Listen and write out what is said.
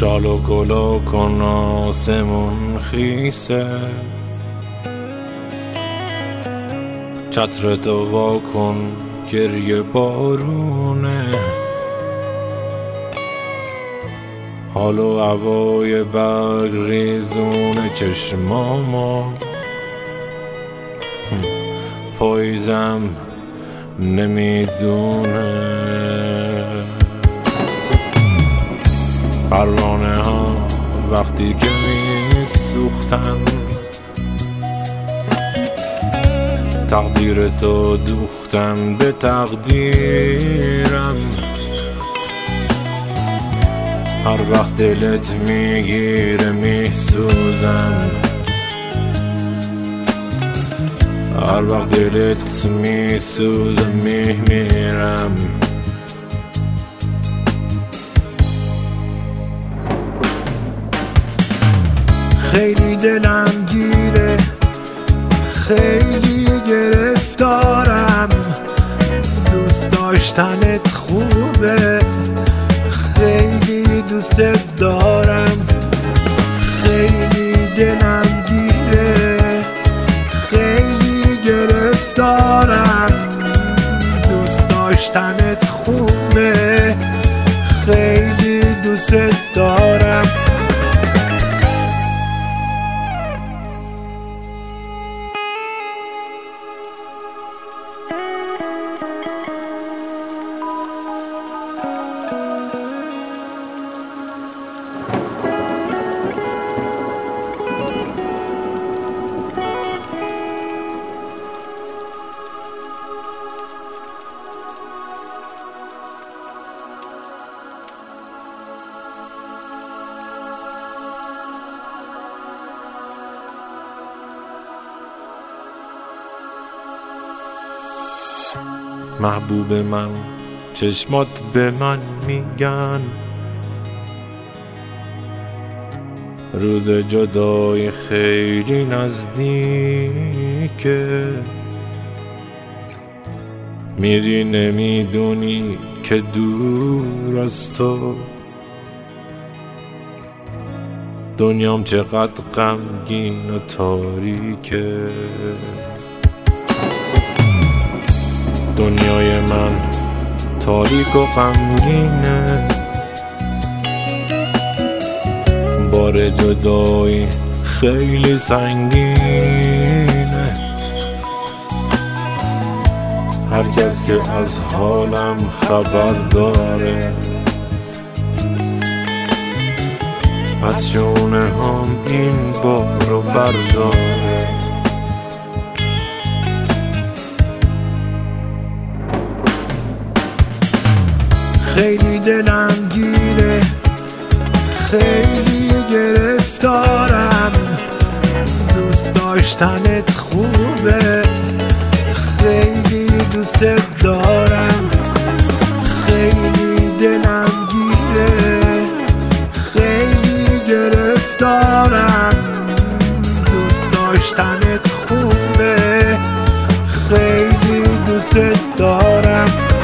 شال و گلا کن آسمون خیسه، چتر تو وا کن گریه بارونه، حال و هوای برگ ریزون چشمامو پاییزم نمیدونه. پروانه ها وقتی که میسوختن تقدیر تو دوختن به تقدیرم، هر وقت دلت میگیره میسوزم، هر وقت دلت میسوزه میمیرم. خیلی دلم گیره، خیلی گرفتارم، دوست داشتنت خوبه، خیلی دوستت دارم. خیلی دلم گیره، خیلی گرفتارم، دوست داشتنت خوبه، خیلی دوستت دارم. محبوب من چشمات به من میگن روز جدای خیلی نزدیکه، میری نمیدونی که دور از تو دنیام چقدر غمگین و تاریکه. دنیای من تاریک و غمگینه، بار جدایی خیلی سنگینه، هر کس که از حالم خبر داره از شونه هم این بارو برداره. خیلی دلم گیره، خیلی گرفتارم، دوست داشتنت خوبه، خیلی دوستت دارم. خیلی دلم گیره، خیلی گرفتارم، دوست داشتنت خوبه، خیلی دوستت دارم.